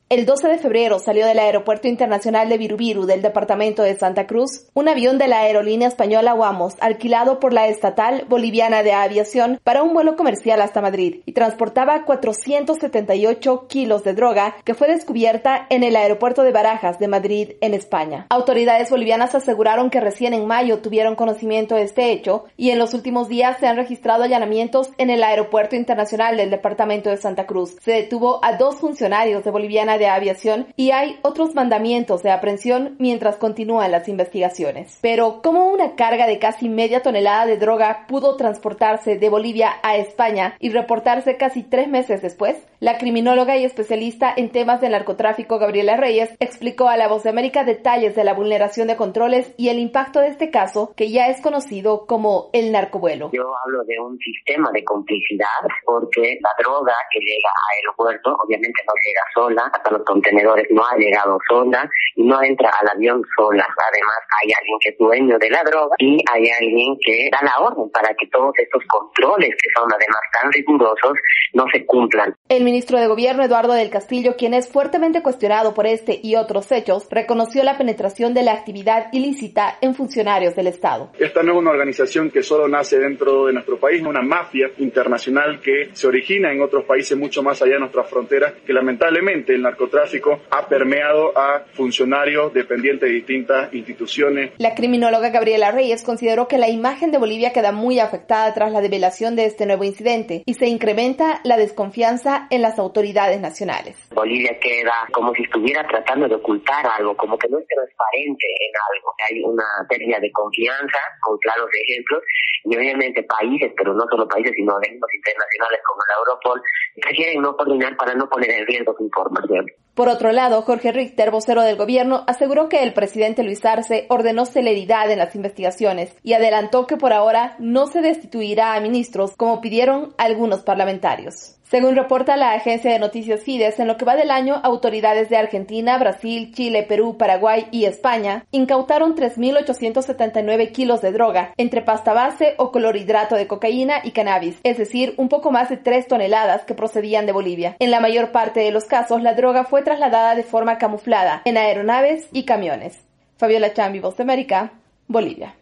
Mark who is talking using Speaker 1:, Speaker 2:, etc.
Speaker 1: El 12 de febrero salió del Aeropuerto Internacional de Virubiru del departamento de Santa Cruz un avión de la aerolínea española Wamos, alquilado por la estatal boliviana de aviación para un vuelo comercial hasta Madrid, y transportaba 478 kilos de droga que fue descubierta en el aeropuerto de Barajas de Madrid, en España. Autoridades bolivianas aseguraron que recién en mayo tuvieron conocimiento de este hecho y en los últimos días se han registrado allanamientos en el Aeropuerto Internacional del departamento de Santa Cruz. Se detuvo a 2 funcionarios de Boliviana de Aviación y hay otros mandamientos de aprehensión mientras continúan las investigaciones. Pero, ¿cómo una carga de casi media tonelada de droga pudo transportarse de Bolivia a España y reportarse casi 3 meses después? La criminóloga y especialista en temas de narcotráfico Gabriela Reyes explicó a La Voz de América detalles de la vulneración de controles y el impacto de este caso, que ya es conocido como el narcovuelo.
Speaker 2: Yo hablo de un sistema de complicidad porque la droga que llega al aeropuerto obviamente no llega sola, hasta los contenedores no ha llegado sola y no entra al avión sola. Además hay alguien que es dueño de la droga y hay alguien que da la orden para que todos estos controles, que son además tan rigurosos, no se cumplan.
Speaker 1: El ministro de Gobierno, Eduardo del Castillo, quien es fuertemente cuestionado por este y otros hechos, reconoció la penetración de la actividad ilícita en funcionarios del Estado.
Speaker 3: Esta no es una organización que solo nace dentro de nuestro país, es una mafia internacional que se origina en otros países mucho más allá de nuestras fronteras, que lamentablemente el narcotráfico ha permeado a funcionarios dependientes de distintas instituciones.
Speaker 1: La criminóloga Gabriela Reyes consideró que la imagen de Bolivia queda muy afectada tras la develación de este nuevo incidente y se incrementa la desconfianza en las autoridades nacionales.
Speaker 2: Bolivia queda como si estuviera tratando de ocultar algo, como que no es transparente en algo. Hay una pérdida de confianza, con claros ejemplos, y obviamente países, pero no solo países, sino organismos internacionales como la Europol, prefieren no coordinar para no poner en riesgo su información.
Speaker 1: Por otro lado, Jorge Richter, vocero del gobierno, aseguró que el presidente Luis Arce ordenó celeridad en las investigaciones y adelantó que por ahora no se destituirá a ministros como pidieron algunos parlamentarios. Según reporta la agencia de noticias Fides, en lo que va del año, autoridades de Argentina, Brasil, Chile, Perú, Paraguay y España incautaron 3.879 kilos de droga, entre pasta base o clorhidrato de cocaína y cannabis, es decir, un poco más de 3 toneladas que procedían de Bolivia. En la mayor parte de los casos, la droga fue trasladada de forma camuflada en aeronaves y camiones. Fabiola Chambi, Voz de América, Bolivia.